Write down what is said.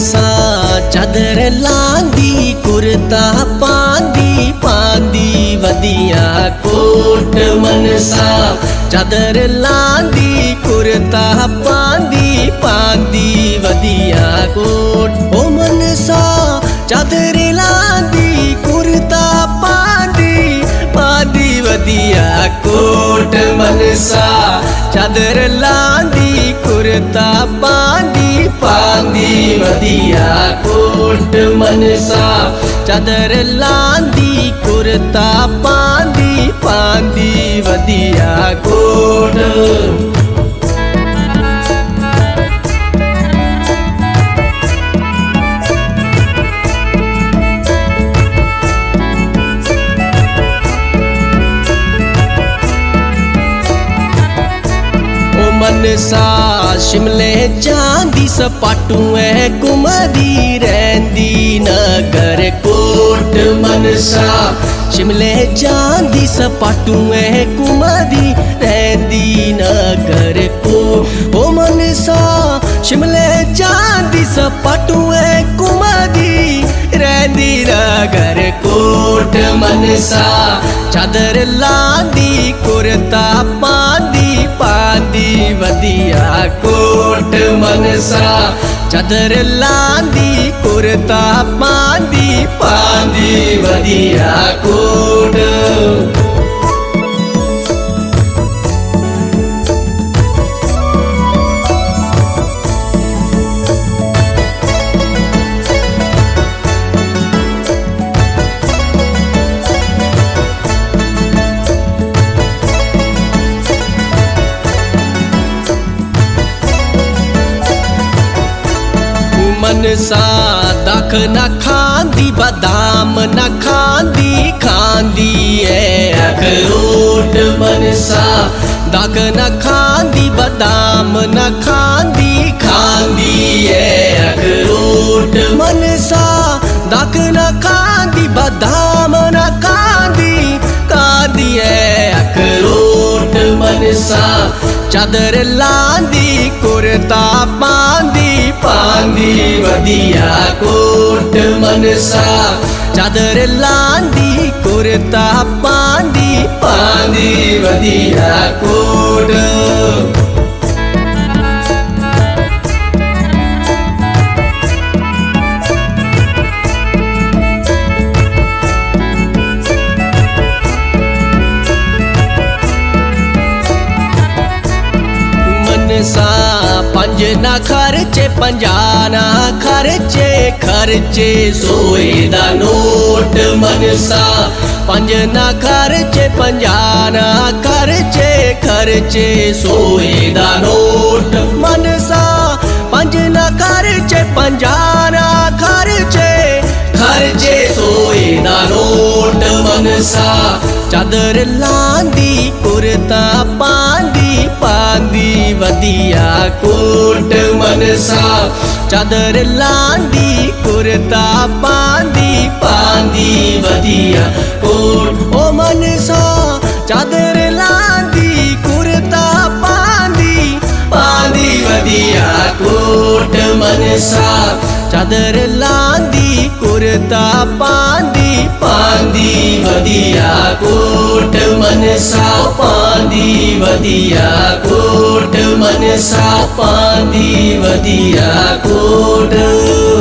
मनसा चादर लांदी कुर्ता पांदी पांदी वदिया कोट मनसा चादर लांदी कुर्ता पांदी पांदी वदिया कोट ओ मनसा चादर लांदी कुर्ता पांदी पांदी वदिया कोट मनसा चादर लांदी कुर्ता पांदी पांदी वदिया कोट मनसा चादर लांदी कुर्ता पांदी पांदी वदिया कोट मनसा शिमले चांदी सपाटू है कुमरी रहंदी नगर कोट मनसा शिमले चांदी सपाटू है कुमरी रहंदी नगर कोट ओ मनसा शिमले चांदी सपाटू है कुमरी रहंदी नगर कोट मनसा चादर लांदी कुर्ता पांदी पांदी वदिया कोट मनसा चादर लांदी कुर्ता पांदी पांदी वदिया कोट मनसा दाख न खांदी बादाम न खांदी खांदी है अखरोट मनसा दाख न खांदी बादाम न खांदी खांदी है अखरोट मनसा दाख न खांदी बादाम न खांदी खांदी है अखरोट मनसा चादर लांदी कुर्ता पांदी पांदी वदिया कोट मनसा चादर लांदी कुर्ता पांदी पांदी वदिया कोट मनसा पंज ना खर्चे पंजाना खर्चे खर्चे सोए दा नोट मनसा पंज ना खर्चे पंजाना खर्चे खर्चे सोए दा नोट मनसा पंज ना खर्चे पंजाना खर्चे खर्चे सोए दा नोट मनसा चादर लांदी कुर्ता पांदी पांदी वदिया कोट मनसा चादर लांदी कुर्ता पांदी पांदी वदिया कोट ओ मनसा चादर लांदी कुर्ता पांदी पांदी वदिया कोट मनसा चादर लांदी कुर्ता पांदी पांदी वदिया कोट मनसा पांदी वदिया कोट मनसा पांदी वदिया कोट।